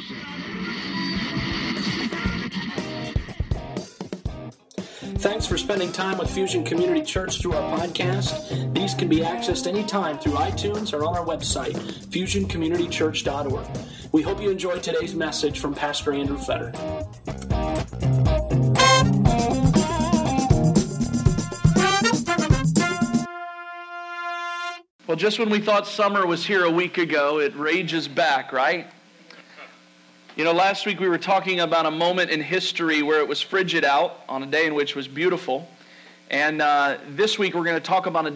Thanks for spending time with Fusion Community Church through our podcast. These can be accessed anytime through iTunes or on our website, fusioncommunitychurch.org. We hope you enjoyed today's message from Pastor Andrew Fetter. Well, just when we thought summer was here a week ago, it rages back, right? You know, last week we were talking about a moment in history where it was frigid out on a day in which it was beautiful. And this week we're going to talk about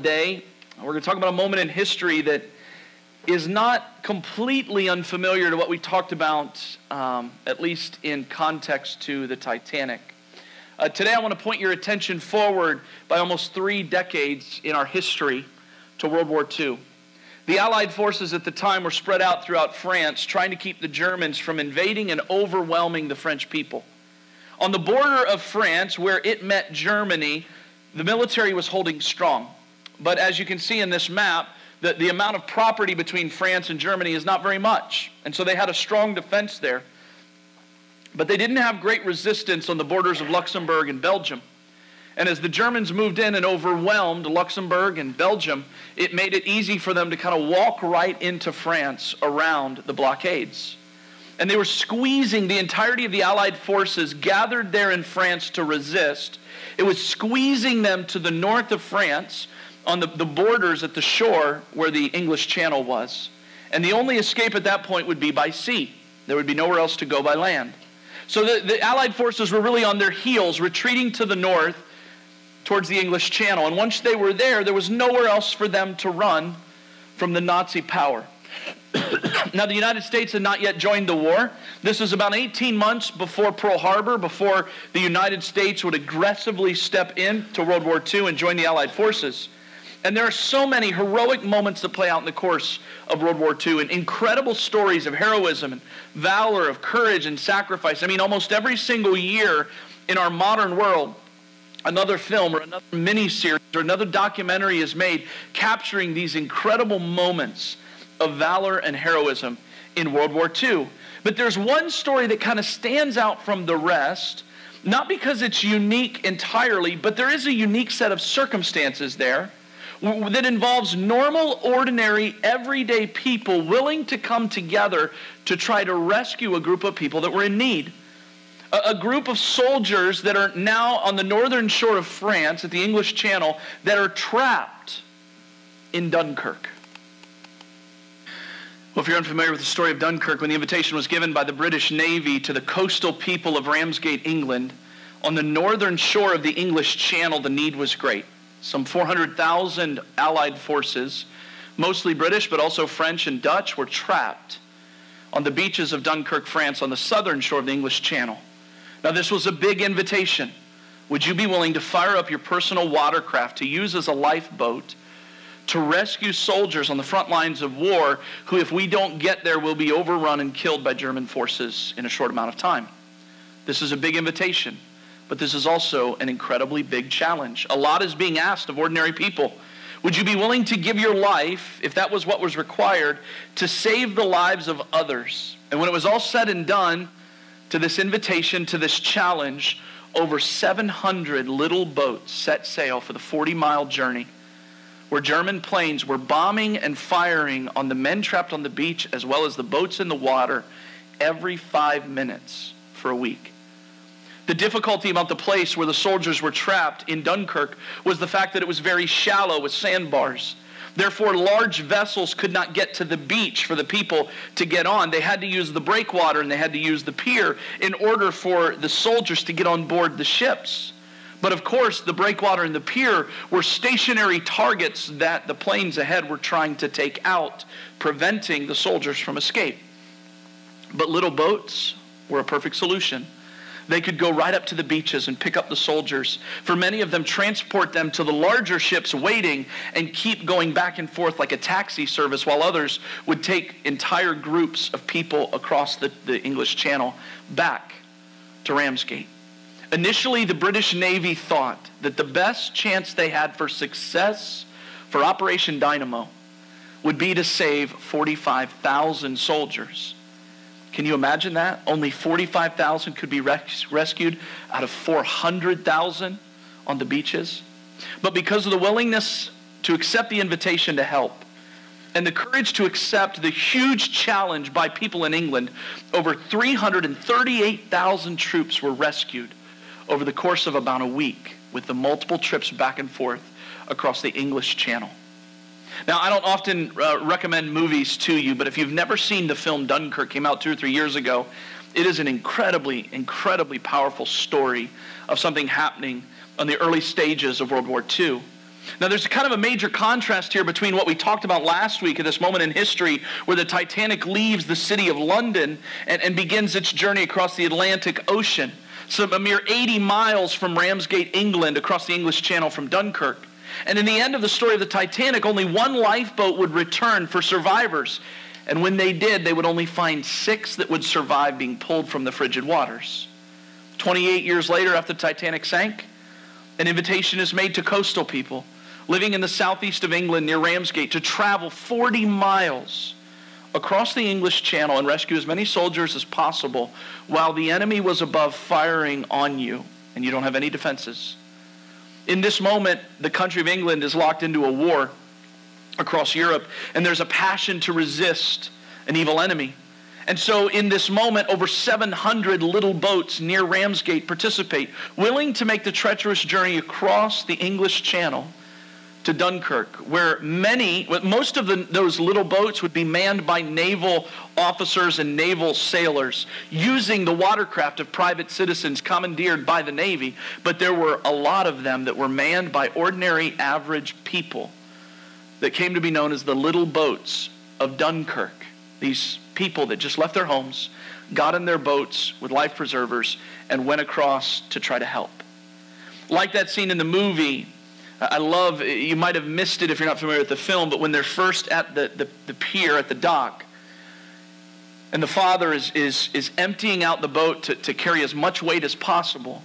a moment in history that is not completely unfamiliar to what we talked about, at least in context to the Titanic. Today I want to point your attention forward by almost 3 decades in our history to World War II. The Allied forces at the time were spread out throughout France, trying to keep the Germans from invading and overwhelming the French people. On the border of France, where it met Germany, the military was holding strong. But as you can see in this map, the amount of property between France and Germany is not very much. And so they had a strong defense there. But they didn't have great resistance on the borders of Luxembourg and Belgium. And as the Germans moved in and overwhelmed Luxembourg and Belgium, it made it easy for them to kind of walk right into France around the blockades. And they were squeezing the entirety of the Allied forces gathered there in France to resist. It was squeezing them to the north of France on the borders at the shore where the English Channel was. And the only escape at that point would be by sea. There would be nowhere else to go by land. So the Allied forces were really on their heels, retreating to the north towards the English Channel. And once they were there was nowhere else for them to run from the Nazi power. Now, the United States had not yet joined the war. This is about 18 months before Pearl Harbor, before the United States would aggressively step into World War II and join the Allied forces. And there are so many heroic moments that play out in the course of World War II, and incredible stories of heroism and valor, of courage and sacrifice. I mean, almost every single year in our modern world, another film or another mini-series or another documentary is made capturing these incredible moments of valor and heroism in World War II. But there's one story that kind of stands out from the rest, not because it's unique entirely, but there is a unique set of circumstances there that involves normal, ordinary, everyday people willing to come together to try to rescue a group of people that were in need. A group of soldiers that are now on the northern shore of France at the English Channel that are trapped in Dunkirk. Well, if you're unfamiliar with the story of Dunkirk, when the invitation was given by the British Navy to the coastal people of Ramsgate, England, on the northern shore of the English Channel, the need was great. Some 400,000 Allied forces, mostly British but also French and Dutch, were trapped on the beaches of Dunkirk, France, on the southern shore of the English Channel. Now, this was a big invitation. Would you be willing to fire up your personal watercraft to use as a lifeboat to rescue soldiers on the front lines of war who, if we don't get there, will be overrun and killed by German forces in a short amount of time? This is a big invitation, but this is also an incredibly big challenge. A lot is being asked of ordinary people. Would you be willing to give your life, if that was what was required, to save the lives of others? And when it was all said and done, to this invitation, to this challenge, over 700 little boats set sail for the 40-mile journey, where German planes were bombing and firing on the men trapped on the beach as well as the boats in the water every 5 minutes for a week. The difficulty about the place where the soldiers were trapped in Dunkirk was the fact that it was very shallow with sandbars. Therefore, large vessels could not get to the beach for the people to get on. They had to use the breakwater and they had to use the pier in order for the soldiers to get on board the ships. But of course, the breakwater and the pier were stationary targets that the planes ahead were trying to take out, preventing the soldiers from escape. But little boats were a perfect solution. They could go right up to the beaches and pick up the soldiers. For many of them, transport them to the larger ships waiting and keep going back and forth like a taxi service, while others would take entire groups of people across the English Channel back to Ramsgate. Initially, the British Navy thought that the best chance they had for success for Operation Dynamo would be to save 45,000 soldiers. Can you imagine that? Only 45,000 could be rescued out of 400,000 on the beaches. But because of the willingness to accept the invitation to help and the courage to accept the huge challenge by people in England, over 338,000 troops were rescued over the course of about a week with the multiple trips back and forth across the English Channel. Now, I don't often recommend movies to you, but if you've never seen the film Dunkirk, came out 2 or 3 years ago, it is an incredibly, incredibly powerful story of something happening on the early stages of World War II. Now, there's kind of a major contrast here between what we talked about last week at this moment in history where the Titanic leaves the city of London and begins its journey across the Atlantic Ocean. So a mere 80 miles from Ramsgate, England, across the English Channel from Dunkirk. And in the end of the story of the Titanic, only one lifeboat would return for survivors. And when they did, they would only find 6 that would survive being pulled from the frigid waters. 28 years later, after the Titanic sank, an invitation is made to coastal people living in the southeast of England near Ramsgate to travel 40 miles across the English Channel and rescue as many soldiers as possible while the enemy was above firing on you and you don't have any defenses. In this moment, the country of England is locked into a war across Europe, and there's a passion to resist an evil enemy. And so in this moment, over 700 little boats near Ramsgate participate, willing to make the treacherous journey across the English Channel to Dunkirk, where most of those little boats would be manned by naval officers and naval sailors using the watercraft of private citizens commandeered by the Navy. But there were a lot of them that were manned by ordinary, average people that came to be known as the little boats of Dunkirk. These people that just left their homes, got in their boats with life preservers, and went across to try to help. Like that scene in the movie, I love, you might have missed it if you're not familiar with the film, but when they're first at the pier, at the dock, and the father is emptying out the boat to carry as much weight as possible,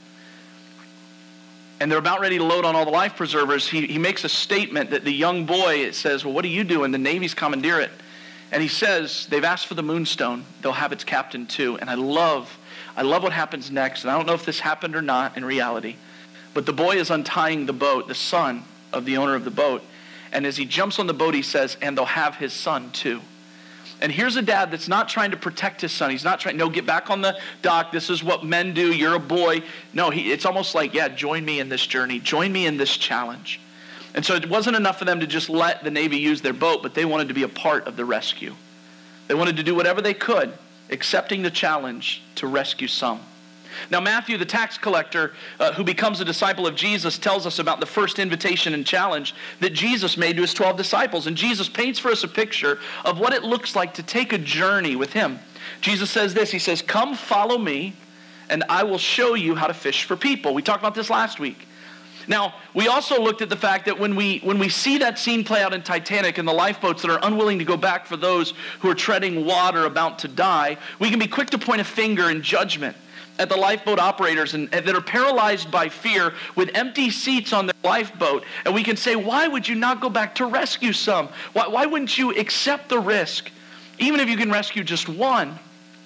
and they're about ready to load on all the life preservers, he makes a statement that the young boy says, well, what do you do? And the Navy's commandeer it. And he says, they've asked for the Moonstone. They'll have its captain too. And I love what happens next. And I don't know if this happened or not in reality. But the boy is untying the boat, the son of the owner of the boat. And as he jumps on the boat, he says, and they'll have his son too. And here's a dad that's not trying to protect his son. He's not trying, no, get back on the dock. This is what men do. You're a boy. No, it's almost like, yeah, join me in this journey. Join me in this challenge. And so it wasn't enough for them to just let the Navy use their boat, but they wanted to be a part of the rescue. They wanted to do whatever they could, accepting the challenge to rescue some. Now, Matthew, the tax collector, who becomes a disciple of Jesus, tells us about the first invitation and challenge that Jesus made to his 12 disciples. And Jesus paints for us a picture of what it looks like to take a journey with him. Jesus says this, he says, come follow me, and I will show you how to fish for people. We talked about this last week. Now, we also looked at the fact that when we see that scene play out in Titanic and the lifeboats that are unwilling to go back for those who are treading water about to die, we can be quick to point a finger in judgment at the lifeboat operators and that are paralyzed by fear with empty seats on their lifeboat. And we can say, why would you not go back to rescue some? Why wouldn't you accept the risk, even if you can rescue just one?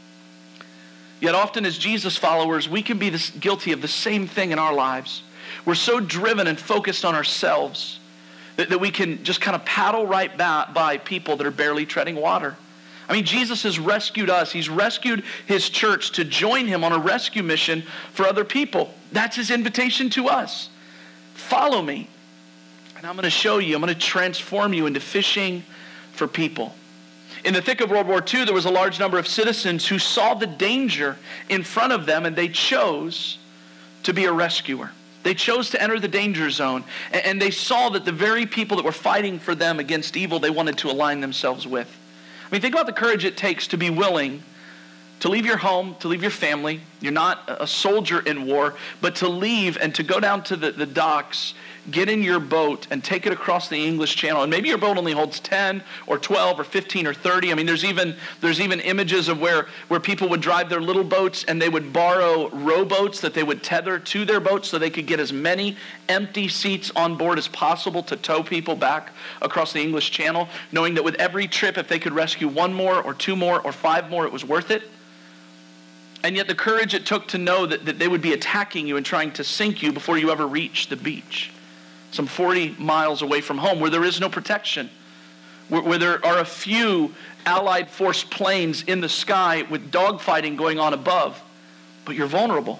Yet often as Jesus followers, we can be guilty of the same thing in our lives. We're so driven and focused on ourselves that we can just kind of paddle right by people that are barely treading water. I mean, Jesus has rescued us. He's rescued his church to join him on a rescue mission for other people. That's his invitation to us. Follow me, and I'm going to show you. I'm going to transform you into fishing for people. In the thick of World War II, there was a large number of citizens who saw the danger in front of them, and they chose to be a rescuer. They chose to enter the danger zone, and they saw that the very people that were fighting for them against evil, they wanted to align themselves with. I mean, think about the courage it takes to be willing to leave your home, to leave your family. You're not a soldier in war, but to leave and to go down to the docks, get in your boat and take it across the English Channel. And maybe your boat only holds 10 or 12 or 15 or 30. I mean, there's even images of where people would drive their little boats and they would borrow rowboats that they would tether to their boats so they could get as many empty seats on board as possible to tow people back across the English Channel, knowing that with every trip, if they could rescue one more or two more or five more, it was worth it. And yet the courage it took to know that they would be attacking you and trying to sink you before you ever reached the beach. Some 40 miles away from home where there is no protection. Where there are a few Allied force planes in the sky with dogfighting going on above. But you're vulnerable.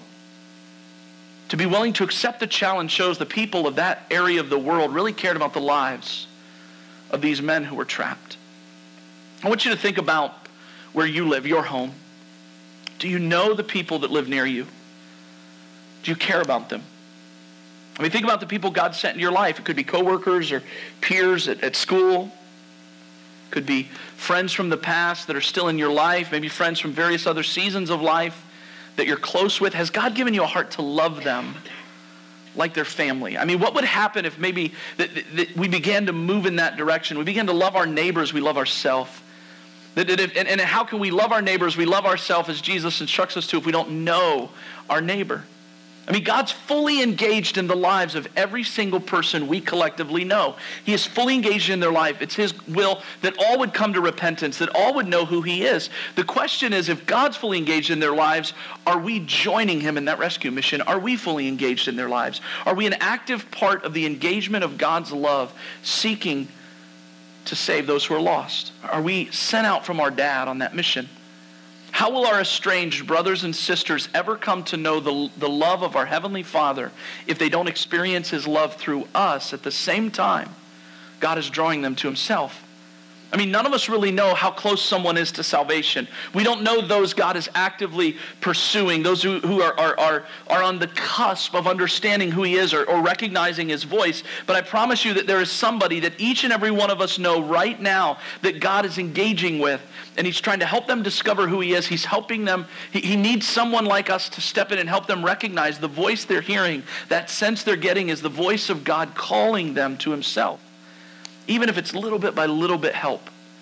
To be willing to accept the challenge shows the people of that area of the world really cared about the lives of these men who were trapped. I want you to think about where you live, your home. Do you know the people that live near you? Do you care about them? I mean, think about the people God sent in your life. It could be coworkers or peers at school. It could be friends from the past that are still in your life, maybe friends from various other seasons of life that you're close with. Has God given you a heart to love them like their family? I mean, what would happen if maybe that we began to move in that direction? We began to love our neighbors, we love ourselves. And how can we love our neighbors, we love ourselves as Jesus instructs us to if we don't know our neighbor? I mean, God's fully engaged in the lives of every single person we collectively know. He is fully engaged in their life. It's His will that all would come to repentance, that all would know who He is. The question is, if God's fully engaged in their lives, are we joining Him in that rescue mission? Are we fully engaged in their lives? Are we an active part of the engagement of God's love, seeking to save those who are lost? Are we sent out from our dad on that mission? How will our estranged brothers and sisters ever come to know the love of our Heavenly Father if they don't experience His love through us at the same time God is drawing them to Himself? I mean, none of us really know how close someone is to salvation. We don't know those God is actively pursuing, those who are on the cusp of understanding who He is or recognizing His voice. But I promise you that there is somebody that each and every one of us know right now that God is engaging with, and He's trying to help them discover who He is. He's helping them. He needs someone like us to step in and help them recognize the voice they're hearing. That sense they're getting is the voice of God calling them to Himself. Even if it's little bit by little bit help.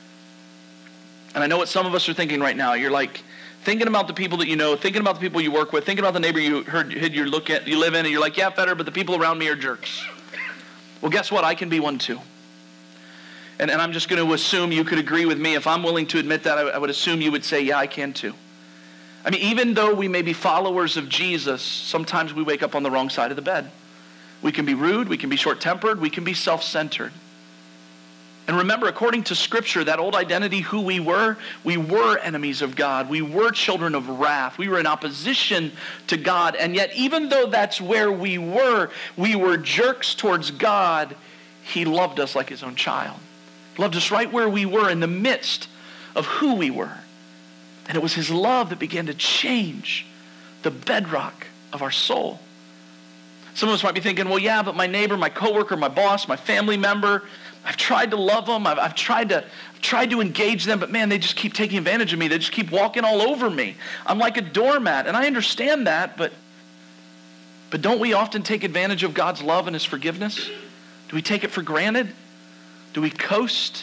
And I know what some of us are thinking right now. You're like thinking about the people that you know, thinking about the people you work with, thinking about the neighbor you live in, and you're like, yeah, Feder, but the people around me are jerks. Well, guess what? I can be one too. And I'm just going to assume you could agree with me. If I'm willing to admit that, I would assume you would say, yeah, I can too. I mean, even though we may be followers of Jesus, sometimes we wake up on the wrong side of the bed. We can be rude, we can be short-tempered, we can be self-centered. And remember, according to Scripture, that old identity, who we were enemies of God. We were children of wrath. We were in opposition to God. And yet, even though that's where we were jerks towards God, He loved us like His own child. He loved us right where we were in the midst of who we were. And it was His love that began to change the bedrock of our soul. Some of us might be thinking, well, yeah, but my neighbor, my coworker, my boss, my family member, I've tried to love them. I've tried to engage them, but man, they just keep taking advantage of me. They just keep walking all over me. I'm like a doormat, and I understand that, but don't we often take advantage of God's love and His forgiveness? Do we take it for granted? Do we coast?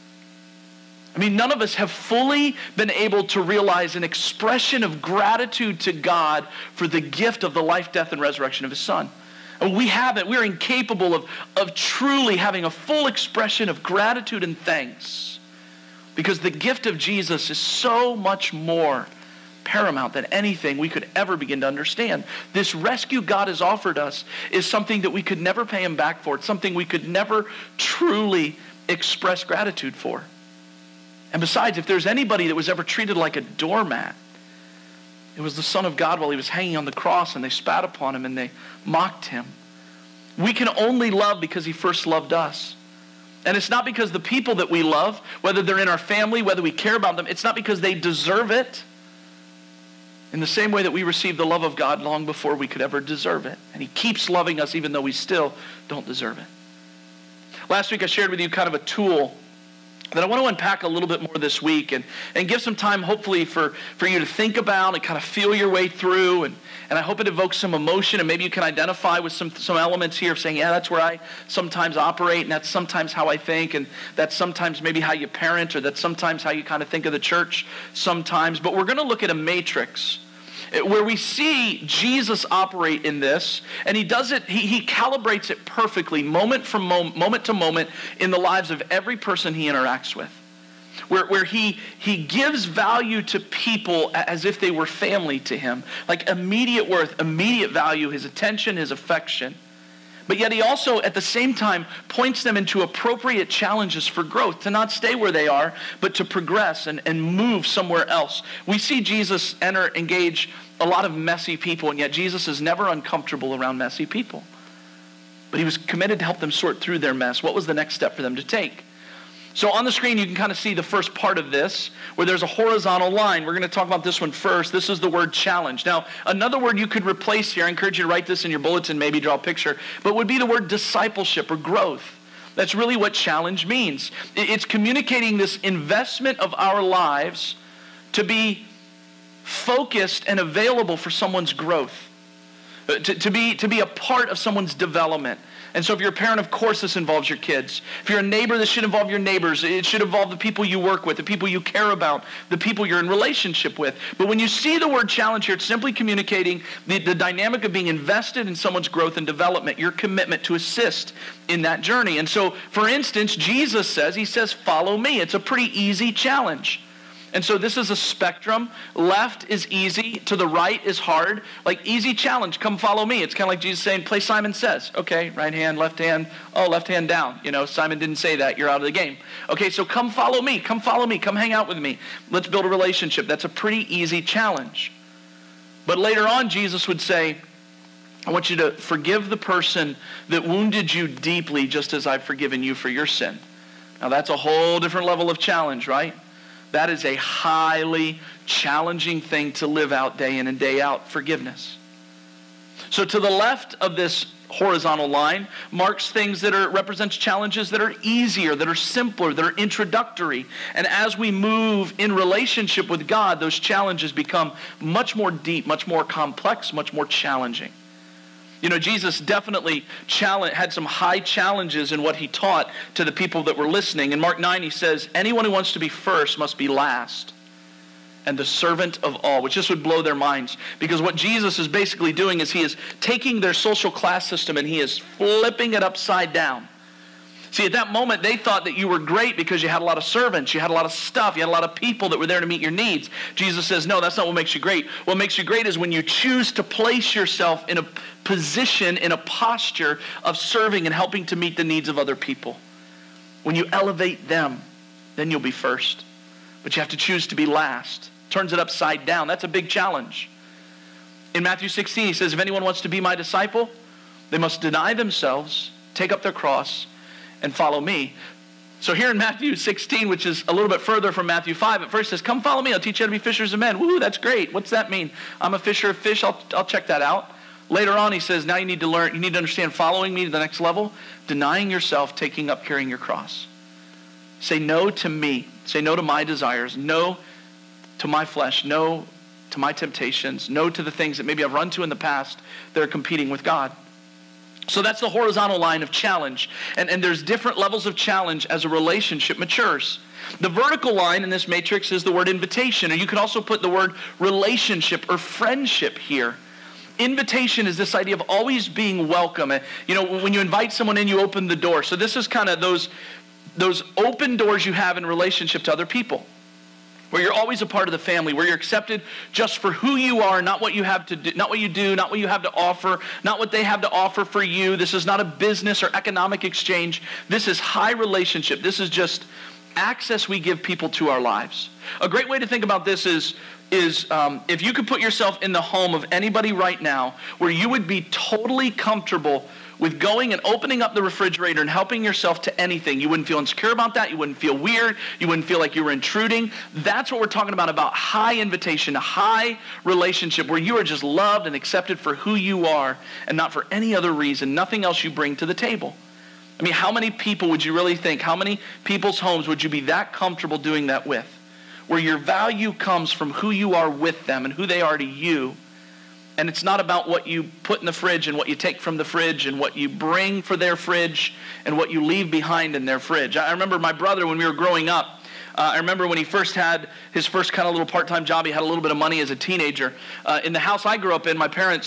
I mean, none of us have fully been able to realize an expression of gratitude to God for the gift of the life, death, and resurrection of His Son. And we haven't. We're incapable of truly having a full expression of gratitude and thanks, because the gift of Jesus is so much more paramount than anything we could ever begin to understand. This rescue God has offered us is something that we could never pay Him back for. It's something we could never truly express gratitude for. And besides, if there's anybody that was ever treated like a doormat, it was the Son of God while He was hanging on the cross, and they spat upon Him and they mocked Him. We can only love because He first loved us. And it's not because the people that we love, whether they're in our family, whether we care about them, it's not because they deserve it. In the same way that we received the love of God long before we could ever deserve it. And He keeps loving us even though we still don't deserve it. Last week I shared with you kind of a tool that I want to unpack a little bit more this week and give some time hopefully for you to think about and kind of feel your way through. And I hope it evokes some emotion, and maybe you can identify with some elements here of saying, yeah, that's where I sometimes operate, and that's sometimes how I think, and that's sometimes maybe how you parent, or that's sometimes how you kind of think of the church sometimes. But we're going to look at a matrix where we see Jesus operate in this, and He does it, he calibrates it perfectly, moment to moment in the lives of every person He interacts with. where he gives value to people as if they were family to him. Like immediate worth, immediate value, his attention, his affection. But yet he also, at the same time, points them into appropriate challenges for growth, to not stay where they are, but to progress and move somewhere else. We see Jesus engage a lot of messy people, and yet Jesus is never uncomfortable around messy people. But he was committed to help them sort through their mess. What was the next step for them to take? So on the screen, you can kind of see the first part of this, where there's a horizontal line. We're going to talk about this one first. This is the word challenge. Now, another word you could replace here, I encourage you to write this in your bulletin, maybe draw a picture, but would be the word discipleship or growth. That's really what challenge means. It's communicating this investment of our lives to be focused and available for someone's growth, to be a part of someone's development. And so if you're a parent, of course this involves your kids. If you're a neighbor, this should involve your neighbors. It should involve the people you work with, the people you care about, the people you're in relationship with. But when you see the word challenge here, it's simply communicating the dynamic of being invested in someone's growth and development, your commitment to assist in that journey. And so, for instance, Jesus says, follow me. It's a pretty easy challenge. And so this is a spectrum. Left is easy, to the right is hard. Like easy challenge, come follow me. It's kind of like Jesus saying, play Simon Says. Okay, right hand, left hand. Oh, left hand down. You know, Simon didn't say that. You're out of the game. Okay, so come follow me. Come follow me. Come hang out with me. Let's build a relationship. That's a pretty easy challenge. But later on, Jesus would say, I want you to forgive the person that wounded you deeply just as I've forgiven you for your sin. Now that's a whole different level of challenge, right? That is a highly challenging thing to live out day in and day out, forgiveness. So to the left of this horizontal line marks things that represents challenges that are easier, that are simpler, that are introductory. And as we move in relationship with God, those challenges become much more deep, much more complex, much more challenging. You know, Jesus definitely had some high challenges in what he taught to the people that were listening. In Mark 9, he says, anyone who wants to be first must be last and the servant of all, which just would blow their minds. Because what Jesus is basically doing is he is taking their social class system and he is flipping it upside down. See, at that moment, they thought that you were great because you had a lot of servants, you had a lot of stuff, you had a lot of people that were there to meet your needs. Jesus says, no, that's not what makes you great. What makes you great is when you choose to place yourself in a position, in a posture of serving and helping to meet the needs of other people. When you elevate them, then you'll be first. But you have to choose to be last. Turns it upside down. That's a big challenge. In Matthew 16, he says, if anyone wants to be my disciple, they must deny themselves, take up their cross, and follow me. So here in Matthew 16, which is a little bit further from Matthew 5, at first it says, come follow me, I'll teach you how to be fishers of men. Woo, that's great. What's that mean? I'm a fisher of fish, I'll check that out. Later on he says, now you need to understand following me to the next level, denying yourself, taking up, carrying your cross. Say no to me. Say no to my desires. No to my flesh. No to my temptations. No to the things that maybe I've run to in the past that are competing with God. So that's the horizontal line of challenge. And there's different levels of challenge as a relationship matures. The vertical line in this matrix is the word invitation, or you could also put the word relationship or friendship here. Invitation is this idea of always being welcome. You know, when you invite someone in, you open the door. So this is kind of those open doors you have in relationship to other people, where you're always a part of the family, where you're accepted just for who you are, not what you have to do, not what you do, not what you have to offer, not what they have to offer for you. This is not a business or economic exchange. This is high relationship. This is just access we give people to our lives. A great way to think about this is if you could put yourself in the home of anybody right now where you would be totally comfortable with going and opening up the refrigerator and helping yourself to anything. You wouldn't feel insecure about that. You wouldn't feel weird. You wouldn't feel like you were intruding. That's what we're talking about high invitation, a high relationship where you are just loved and accepted for who you are and not for any other reason, nothing else you bring to the table. I mean, how many people would you really think, how many people's homes would you be that comfortable doing that with? Where your value comes from who you are with them and who they are to you. And it's not about what you put in the fridge and what you take from the fridge and what you bring for their fridge and what you leave behind in their fridge. I remember my brother when we were growing up. I remember when he first had his first kind of little part-time job, he had a little bit of money as a teenager. In the house I grew up in, my parents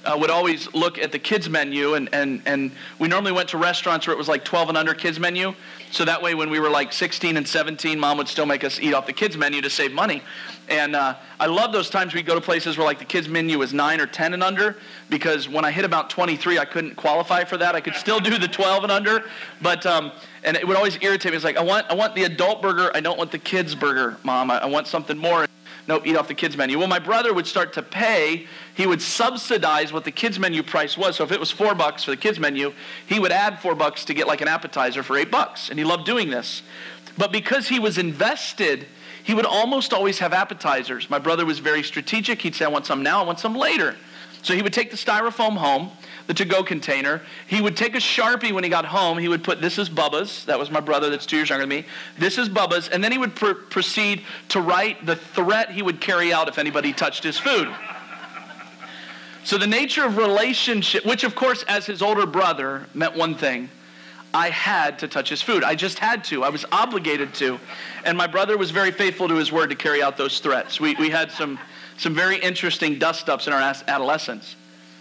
would always look at the kids menu, and we normally went to restaurants where it was like 12 and under kids menu. So that way when we were like 16 and 17, Mom would still make us eat off the kids menu to save money. And I love those times we'd go to places where like the kids menu was 9 or 10 and under, because when I hit about 23, I couldn't qualify for that. I could still do the 12 and under, but and it would always irritate me. It's like, I want the adult burger. I don't want the kids burger, Mom. I want something more. Nope, eat off the kids menu. Well, my brother would start to pay. He would subsidize what the kids menu price was. So if it was $4 for the kids menu, he would add $4 to get like an appetizer for $8. And he loved doing this. But because he was invested, he would almost always have appetizers. My brother was very strategic. He'd say, I want some now, I want some later. So he would take the styrofoam home, the to-go container. He would take a Sharpie when he got home. He would put, this is Bubba's. That was my brother that's 2 years younger than me. This is Bubba's. And then he would proceed to write the threat he would carry out if anybody touched his food. So the nature of relationship, which of course as his older brother meant one thing. I had to touch his food. I just had to. I was obligated to. And my brother was very faithful to his word to carry out those threats. We had some very interesting dust-ups in our adolescence.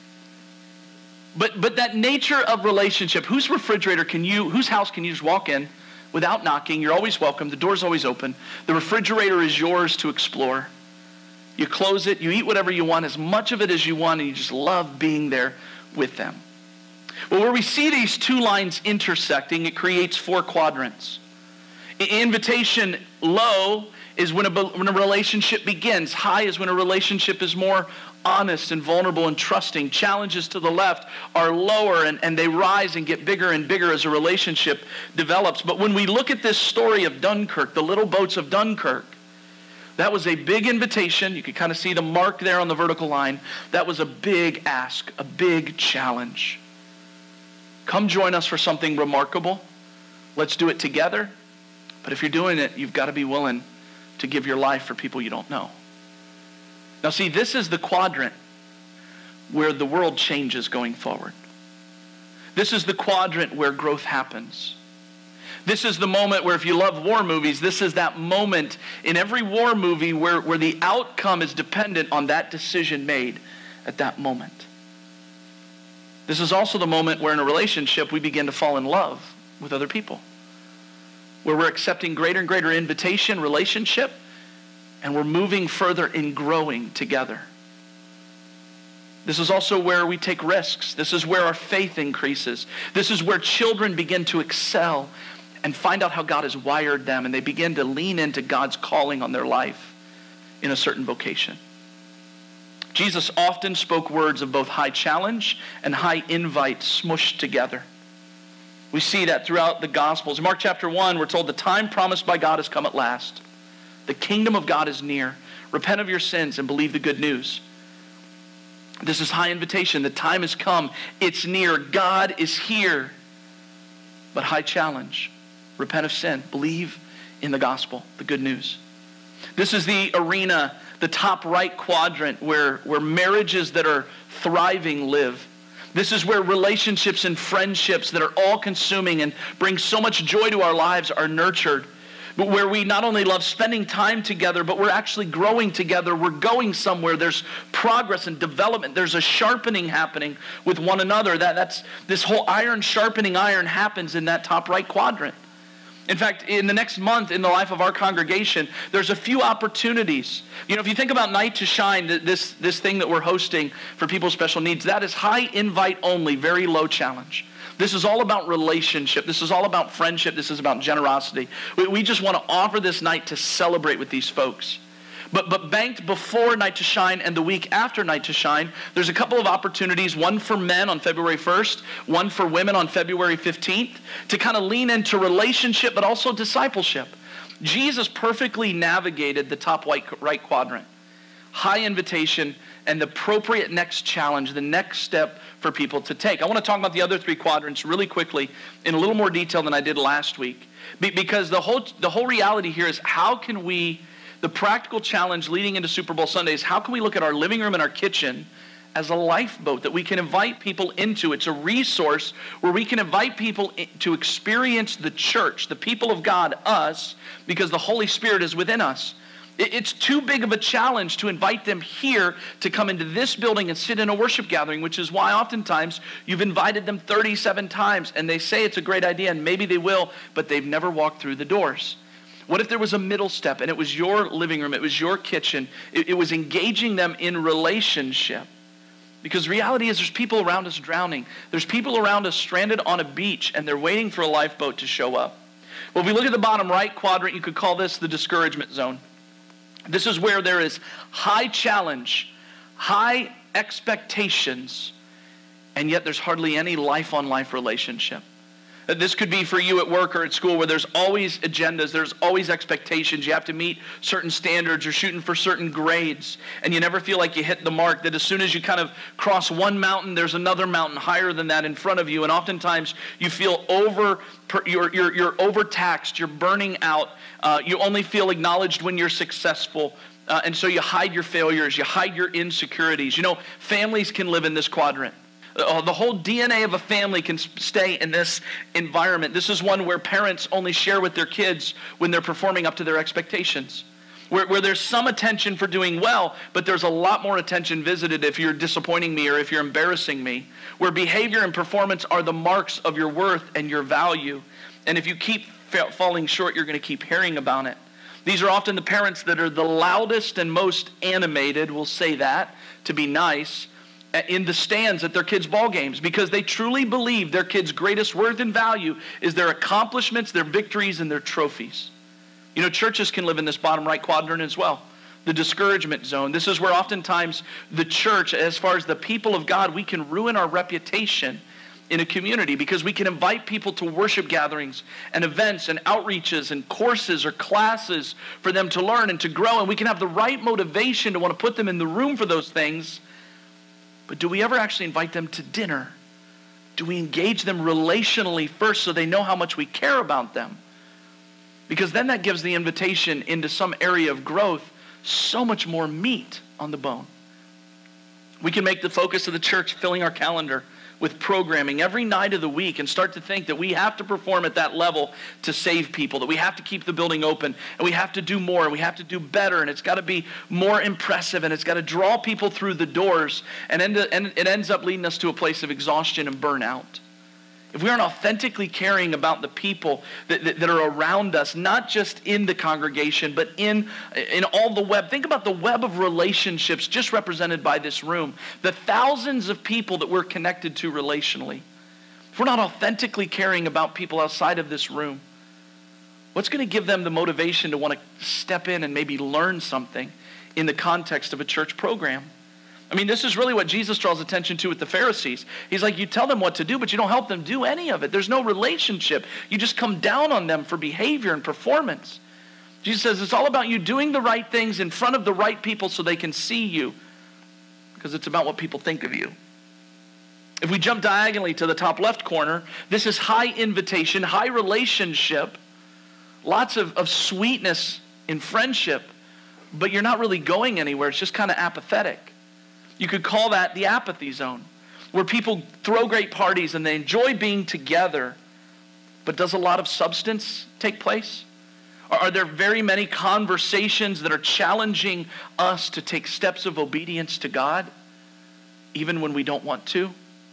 But that nature of relationship, whose house can you just walk in without knocking? You're always welcome. The door's always open. The refrigerator is yours to explore. You close it. You eat whatever you want, as much of it as you want, and you just love being there with them. Well, where we see these two lines intersecting, it creates 4 quadrants. Invitation low is when a relationship begins. High is when a relationship is more honest and vulnerable and trusting. Challenges to the left are lower, and they rise and get bigger and bigger as a relationship develops. But when we look at this story of Dunkirk, the little boats of Dunkirk, that was a big invitation. You could kind of see the mark there on the vertical line. That was a big ask, a big challenge. Come join us for something remarkable. Let's do it together. But if you're doing it, you've got to be willing to give your life for people you don't know. Now see, this is the quadrant where the world changes going forward. This is the quadrant where growth happens. This is the moment where, if you love war movies, this is that moment in every war movie where the outcome is dependent on that decision made at that moment. This is also the moment where in a relationship we begin to fall in love with other people, where we're accepting greater and greater invitation, relationship, and we're moving further in growing together. This is also where we take risks. This is where our faith increases. This is where children begin to excel and find out how God has wired them, and they begin to lean into God's calling on their life in a certain vocation. Jesus often spoke words of both high challenge and high invite smushed together. We see that throughout the Gospels. In Mark chapter 1, we're told the time promised by God has come at last. The kingdom of God is near. Repent of your sins and believe the good news. This is high invitation. The time has come. It's near. God is here. But high challenge. Repent of sin. Believe in the gospel, the good news. This is the arena, the top right quadrant, where marriages that are thriving live. This is where relationships and friendships that are all-consuming and bring so much joy to our lives are nurtured. But where we not only love spending time together, but we're actually growing together. We're going somewhere. There's progress and development. There's a sharpening happening with one another. That's this whole iron sharpening iron happens in that top right quadrant. In fact, in the next month in the life of our congregation, there's a few opportunities. You know, if you think about Night to Shine, this thing that we're hosting for people with special needs, that is high invite only, very low challenge. This is all about relationship. This is all about friendship. This is about generosity. We just want to offer this night to celebrate with these folks. But banked before Night to Shine and the week after Night to Shine, there's a couple of opportunities, one for men on February 1st, one for women on February 15th, to kind of lean into relationship but also discipleship. Jesus perfectly navigated the top right quadrant. High invitation and the appropriate next challenge, the next step for people to take. I want to talk about the other 3 quadrants really quickly in a little more detail than I did last week. Because the whole reality here is the practical challenge leading into Super Bowl Sunday is how can we look at our living room and our kitchen as a lifeboat that we can invite people into. It's a resource where we can invite people to experience the church, the people of God, us, because the Holy Spirit is within us. It's too big of a challenge to invite them here to come into this building and sit in a worship gathering, which is why oftentimes you've invited them 37 times and they say it's a great idea and maybe they will, but they've never walked through the doors. What if there was a middle step and it was your living room, it was your kitchen, it was engaging them in relationship? Because the reality is there's people around us drowning. There's people around us stranded on a beach and they're waiting for a lifeboat to show up. Well, if we look at the bottom right quadrant, you could call this the discouragement zone. This is where there is high challenge, high expectations, and yet there's hardly any life-on-life relationship. This could be for you at work or at school where there's always agendas, there's always expectations. You have to meet certain standards, you're shooting for certain grades, and you never feel like you hit the mark, that as soon as you kind of cross one mountain, there's another mountain higher than that in front of you, and oftentimes you feel you're overtaxed, you're burning out, you only feel acknowledged when you're successful. And so you hide your failures, you hide your insecurities. You know, families can live in this quadrant. The whole DNA of a family can stay in this environment. This is one where parents only share with their kids when they're performing up to their expectations. Where there's some attention for doing well, but there's a lot more attention visited if you're disappointing me or if you're embarrassing me. Where behavior and performance are the marks of your worth and your value. And if you keep falling short, you're going to keep hearing about it. These are often the parents that are the loudest and most animated, we'll say that, to be nice, in the stands at their kids' ball games, because they truly believe their kids' greatest worth and value is their accomplishments, their victories, and their trophies. You know, churches can live in this bottom right quadrant as well. The discouragement zone. This is where oftentimes the church, as far as the people of God, we can ruin our reputation in a community because we can invite people to worship gatherings and events and outreaches and courses or classes for them to learn and to grow, and we can have the right motivation to want to put them in the room for those things. But do we ever actually invite them to dinner? Do we engage them relationally first so they know how much we care about them? Because then that gives the invitation into some area of growth so much more meat on the bone. We can make the focus of the church filling our calendar with programming every night of the week and start to think that we have to perform at that level to save people, that we have to keep the building open, and we have to do more, and we have to do better, and it's got to be more impressive, and it's got to draw people through the doors, and it ends up leading us to a place of exhaustion and burnout. If we aren't authentically caring about the people that are around us, not just in the congregation, but in all the web. Think about the web of relationships just represented by this room. The thousands of people that we're connected to relationally. If we're not authentically caring about people outside of this room, what's going to give them the motivation to want to step in and maybe learn something in the context of a church program? I mean, this is really what Jesus draws attention to with the Pharisees. He's like, you tell them what to do, but you don't help them do any of it. There's no relationship. You just come down on them for behavior and performance. Jesus says it's all about you doing the right things in front of the right people so they can see you, because it's about what people think of you. If we jump diagonally to the top left corner, this is high invitation, high relationship, lots of sweetness in friendship, but you're not really going anywhere. It's just kind of apathetic. You could call that the apathy zone, where people throw great parties and they enjoy being together, but does a lot of substance take place? Are there very many conversations that are challenging us to take steps of obedience to God, even when we don't want to?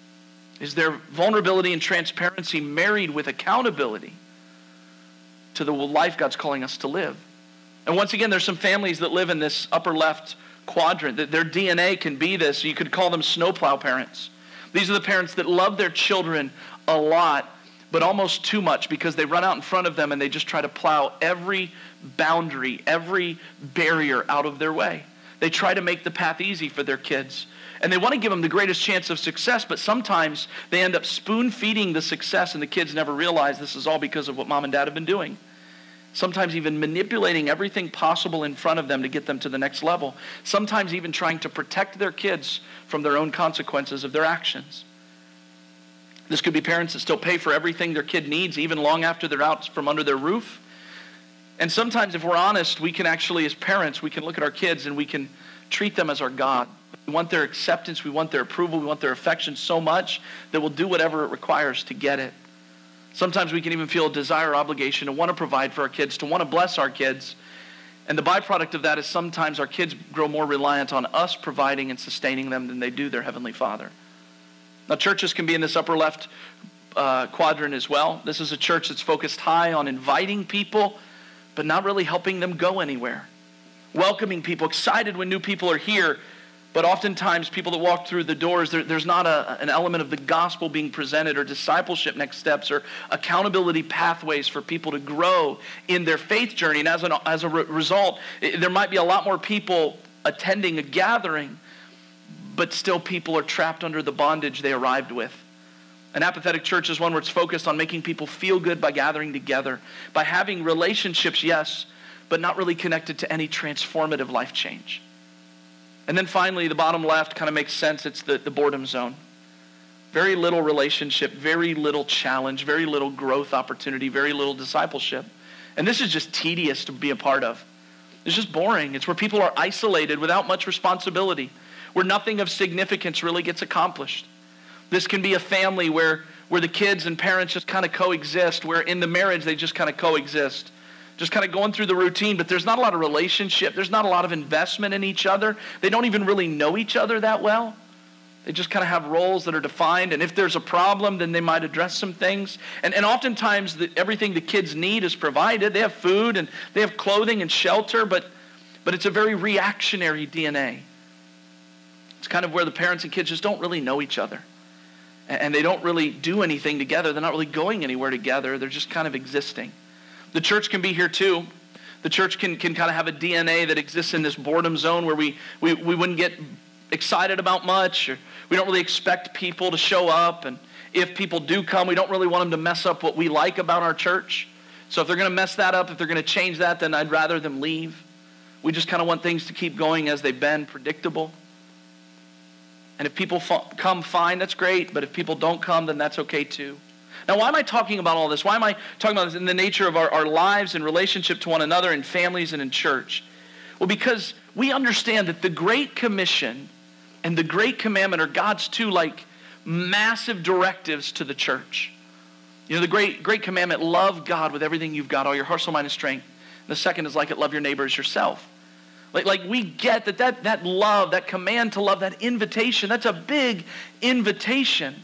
Is there vulnerability and transparency married with accountability to the life God's calling us to live? And once again, there's some families that live in this upper left quadrant, that their DNA can be this. You could call them snowplow parents. These are the parents that love their children a lot, but almost too much, because they run out in front of them and they just try to plow every boundary, every barrier out of their way. They try to make the path easy for their kids. And they want to give them the greatest chance of success, but sometimes they end up spoon-feeding the success and the kids never realize this is all because of what mom and dad have been doing. Sometimes even manipulating everything possible in front of them to get them to the next level. Sometimes even trying to protect their kids from their own consequences of their actions. This could be parents that still pay for everything their kid needs, even long after they're out from under their roof. And sometimes, if we're honest, we can actually, as parents, we can look at our kids and we can treat them as our God. We want their acceptance, we want their approval, we want their affection so much that we'll do whatever it requires to get it. Sometimes we can even feel a desire or obligation to want to provide for our kids, to want to bless our kids. And the byproduct of that is sometimes our kids grow more reliant on us providing and sustaining them than they do their Heavenly Father. Now, churches can be in this upper left quadrant as well. This is a church that's focused high on inviting people, but not really helping them go anywhere. Welcoming people, excited when new people are here, but oftentimes people that walk through the doors, there's not an element of the gospel being presented or discipleship next steps or accountability pathways for people to grow in their faith journey. And as a result, there might be a lot more people attending a gathering, but still people are trapped under the bondage they arrived with. An apathetic church is one where it's focused on making people feel good by gathering together, by having relationships, yes, but not really connected to any transformative life change. And then finally, the bottom left kind of makes sense. It's the boredom zone. Very little relationship, very little challenge, very little growth opportunity, very little discipleship. And this is just tedious to be a part of. It's just boring. It's where people are isolated without much responsibility, where nothing of significance really gets accomplished. This can be a family where the kids and parents just kind of coexist, where in the marriage they just kind of coexist. Just kind of going through the routine, but there's not a lot of relationship. There's not a lot of investment in each other. They don't even really know each other that well. They just kind of have roles that are defined, and if there's a problem, then they might address some things. And oftentimes, everything the kids need is provided. They have food, and they have clothing and shelter, but it's a very reactionary DNA. It's kind of where the parents and kids just don't really know each other. And they don't really do anything together. They're not really going anywhere together. They're just kind of existing. The church can be here too. The church can kind of have a DNA that exists in this boredom zone where we wouldn't get excited about much, or we don't really expect people to show up. And if people do come, we don't really want them to mess up what we like about our church. So if they're going to mess that up, if they're going to change that, then I'd rather them leave. We just kind of want things to keep going as they've been, predictable. And if people come, fine, that's great. But if people don't come, then that's okay too. Now, why am I talking about all this? Why am I talking about this in the nature of our lives and relationship to one another in families and in church? Well, because we understand that the Great Commission and the Great Commandment are God's two massive directives to the church. You know, the Great Commandment, love God with everything you've got, all your heart, soul, mind, and strength. And the second is like it, love your neighbor as yourself. Like we get that love, that command to love, that invitation, that's a big invitation.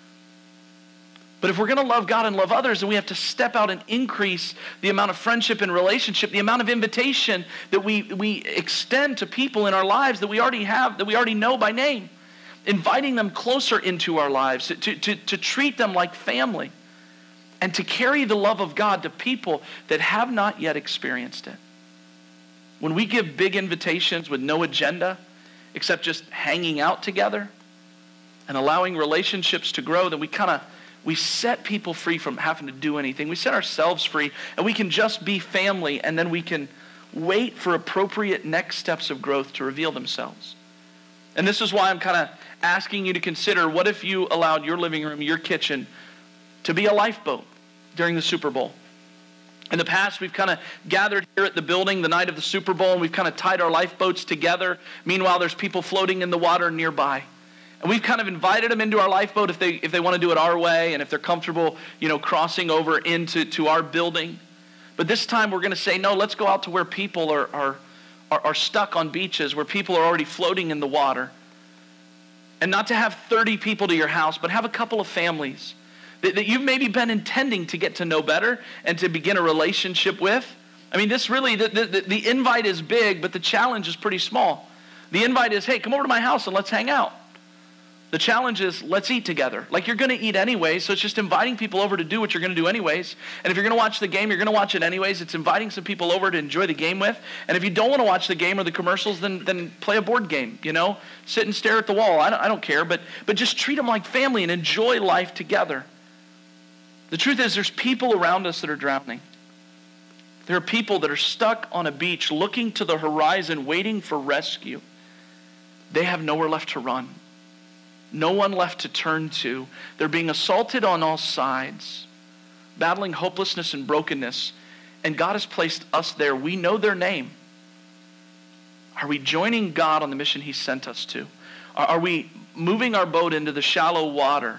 But if we're going to love God and love others, then we have to step out and increase the amount of friendship and relationship, the amount of invitation that we extend to people in our lives that we already have, that we already know by name. Inviting them closer into our lives, to treat them like family, and to carry the love of God to people that have not yet experienced it. When we give big invitations with no agenda, except just hanging out together and allowing relationships to grow, then we set people free from having to do anything. We set ourselves free, and we can just be family, and then we can wait for appropriate next steps of growth to reveal themselves. And this is why I'm kind of asking you to consider, what if you allowed your living room, your kitchen, to be a lifeboat during the Super Bowl? In the past, we've kind of gathered here at the building the night of the Super Bowl, and we've kind of tied our lifeboats together. Meanwhile, there's people floating in the water nearby. And we've kind of invited them into our lifeboat if they want to do it our way, and if they're comfortable, crossing over into our building. But this time we're going to say, no, let's go out to where people are stuck on beaches, where people are already floating in the water. And not to have 30 people to your house, but have a couple of families that you've maybe been intending to get to know better and to begin a relationship with. I mean, this really, the invite is big, but the challenge is pretty small. The invite is, hey, come over to my house and let's hang out. The challenge is, let's eat together. Like, you're going to eat anyway, so it's just inviting people over to do what you're going to do anyways. And if you're going to watch the game, you're going to watch it anyways. It's inviting some people over to enjoy the game with. And if you don't want to watch the game or the commercials, then play a board game, Sit and stare at the wall. I don't care, but just treat them like family and enjoy life together. The truth is, there's people around us that are drowning. There are people that are stuck on a beach looking to the horizon, waiting for rescue. They have nowhere left to run. No one left to turn to. They're being assaulted on all sides, battling hopelessness and brokenness. And God has placed us there. We know their name. Are we joining God on the mission He sent us to? Are we moving our boat into the shallow water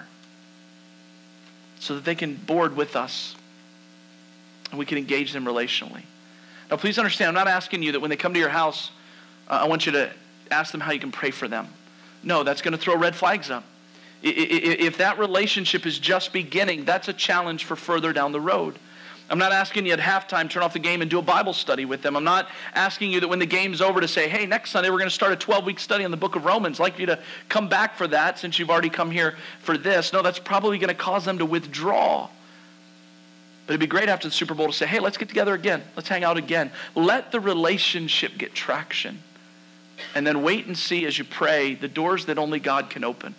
so that they can board with us and we can engage them relationally? Now, please understand, I'm not asking you that when they come to your house, I want you to ask them how you can pray for them. No, that's going to throw red flags up. If that relationship is just beginning, that's a challenge for further down the road. I'm not asking you at halftime, turn off the game and do a Bible study with them. I'm not asking you that when the game's over to say, hey, next Sunday we're going to start a 12-week study on the book of Romans. I'd like you to come back for that since you've already come here for this. No, that's probably going to cause them to withdraw. But it'd be great after the Super Bowl to say, hey, let's get together again. Let's hang out again. Let the relationship get traction. And then wait and see as you pray the doors that only God can open.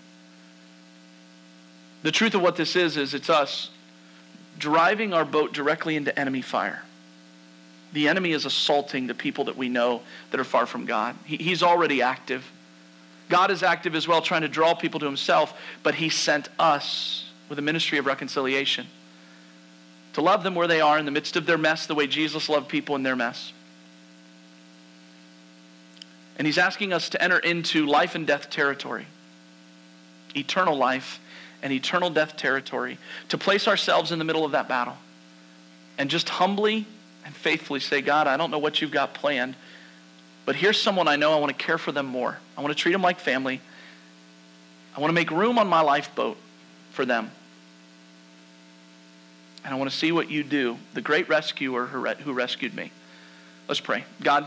The truth of what this is it's us driving our boat directly into enemy fire. The enemy is assaulting the people that we know that are far from God. He's already active. God is active as well, trying to draw people to himself, but he sent us with a ministry of reconciliation to love them where they are in the midst of their mess, the way Jesus loved people in their mess. And he's asking us to enter into life and death territory, eternal life and eternal death territory, to place ourselves in the middle of that battle and just humbly and faithfully say, God, I don't know what you've got planned, but here's someone I know. I want to care for them more. I want to treat them like family. I want to make room on my lifeboat for them. And I want to see what you do, the great rescuer who rescued me. Let's pray. God,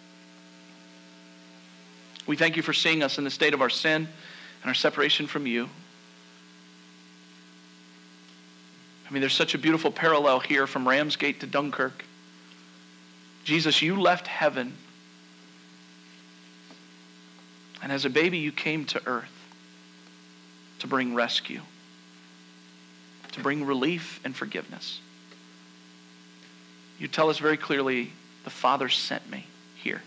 we thank you for seeing us in the state of our sin and our separation from you. I mean, there's such a beautiful parallel here from Ramsgate to Dunkirk. Jesus, you left heaven, and as a baby you came to earth to bring rescue, to bring relief and forgiveness. You tell us very clearly, the Father sent me here.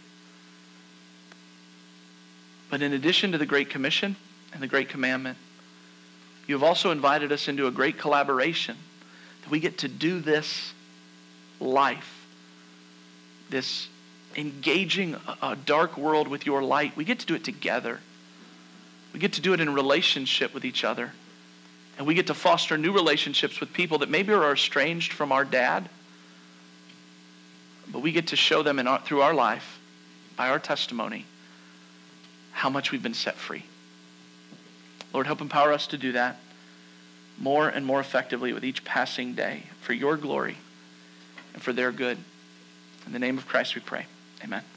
But in addition to the Great Commission and the Great Commandment, you have also invited us into a great collaboration, that we get to do this life, this engaging a dark world with your light. We get to do it together. We get to do it in relationship with each other. And we get to foster new relationships with people that maybe are estranged from our dad, but we get to show them through our life, by our testimony, how much we've been set free. Lord, help empower us to do that more and more effectively with each passing day, for your glory and for their good. In the name of Christ we pray. Amen.